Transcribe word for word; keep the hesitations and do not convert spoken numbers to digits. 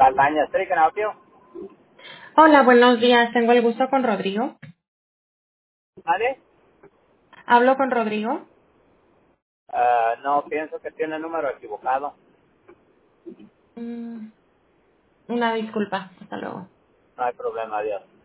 Saldaña Street, can I help you? Hola, buenos días. Tengo el gusto con Rodrigo. ¿Vale? Hablo con Rodrigo. Ah, no, pienso que tiene el número equivocado. Mm, una disculpa. Hasta luego. No hay problema, adiós.